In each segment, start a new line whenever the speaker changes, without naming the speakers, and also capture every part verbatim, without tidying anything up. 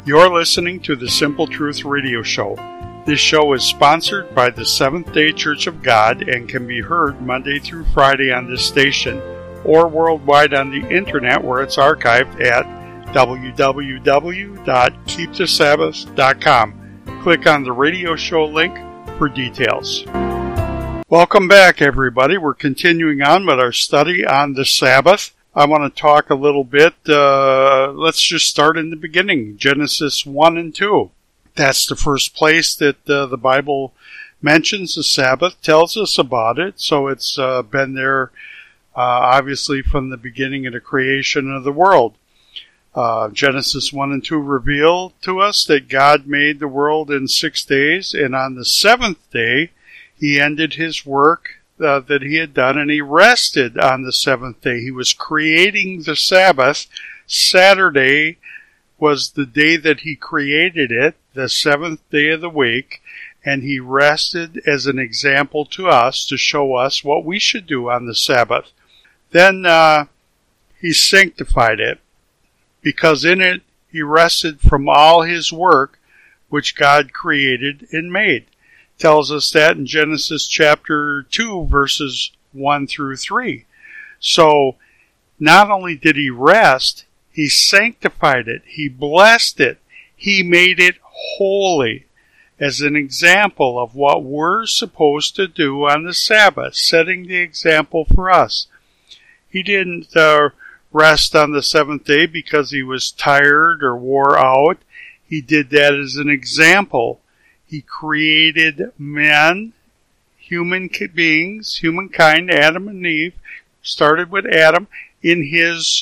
You're listening to the Simple Truth Radio Show. This show is sponsored by the Seventh-day Church of God and can be heard Monday through Friday on this station or worldwide on the internet where it's archived at w w w dot keep the sabbath dot com. Click on the radio show link for details. Welcome back, everybody. We're continuing on with our study on the Sabbath. I want to talk a little bit, uh, let's just start in the beginning, Genesis one and two. That's the first place that uh, the Bible mentions the Sabbath, tells us about it, so it's uh, been there, uh, obviously, from the beginning of the creation of the world. Uh, Genesis one and two reveal to us that God made the world in six days, and on the seventh day, He ended His work Uh, that he had done, and he rested on the seventh day. He was creating the Sabbath. Saturday was the day that he created it, the seventh day of the week, and he rested as an example to us to show us what we should do on the Sabbath. Then uh, he sanctified it, because in it he rested from all his work which God created and made. Tells us that in Genesis chapter two, verses one through three. So, not only did he rest, he sanctified it, he blessed it, he made it holy, as an example of what we're supposed to do on the Sabbath, setting the example for us. He didn't uh, rest on the seventh day because he was tired or wore out. He did that as an example. He created men, human beings, humankind, Adam and Eve, started with Adam, in his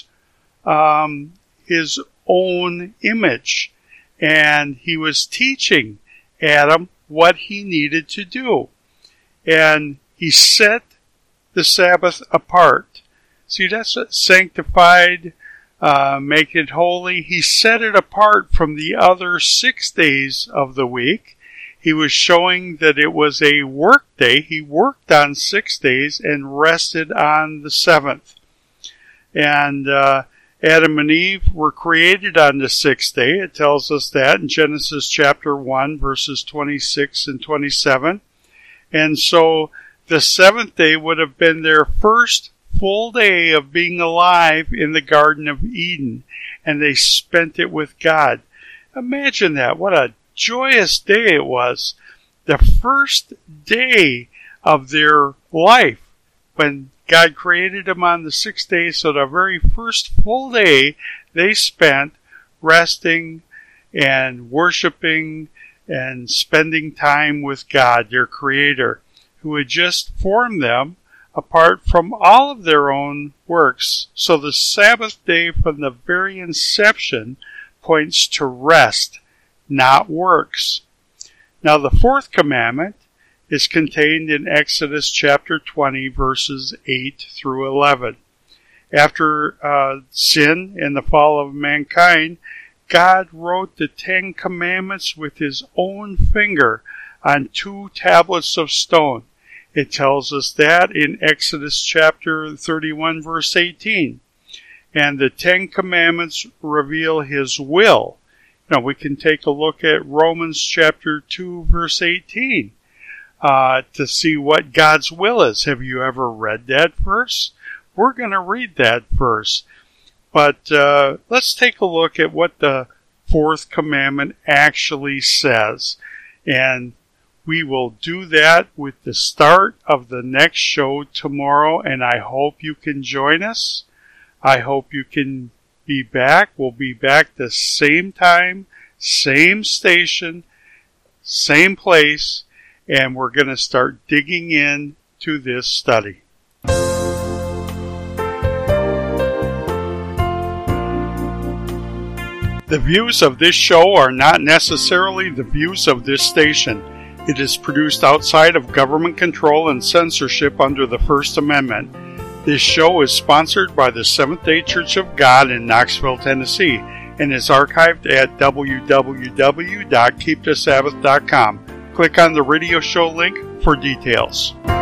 um, his own image. And he was teaching Adam what he needed to do. And he set the Sabbath apart. See, that's sanctified, uh, make it holy. He set it apart from the other six days of the week. He was showing that it was a work day. He worked on six days and rested on the seventh. And uh, Adam and Eve were created on the sixth day. It tells us that in Genesis chapter one, verses twenty-six and twenty-seven. And so the seventh day would have been their first full day of being alive in the Garden of Eden. And they spent it with God. Imagine that. What a joyous day it was. The first day of their life when God created them on the sixth day. So the very first full day they spent resting and worshiping and spending time with God, their Creator, who had just formed them apart from all of their own works. So the Sabbath day from the very inception points to rest, not works. Now the fourth commandment is contained in Exodus chapter twenty, verses eight through eleven. After uh, sin and the fall of mankind, God wrote the Ten Commandments with his own finger on two tablets of stone. It tells us that in Exodus chapter thirty-one, verse eighteen. And the Ten Commandments reveal his will. Now, we can take a look at Romans chapter two, verse eighteen, uh, to see what God's will is. Have you ever read that verse? We're going to read that verse. But uh, let's take a look at what the fourth commandment actually says. And we will do that with the start of the next show tomorrow, and I hope you can join us. I hope you can be back. We'll be back the same time, same station, same place, and we're going to start digging into this study. The views of this show are not necessarily the views of this station. It is produced outside of government control and censorship under the First Amendment. This show is sponsored by the Seventh-day Church of God in Knoxville, Tennessee, and is archived at w w w dot keep the sabbath dot com. Click on the radio show link for details.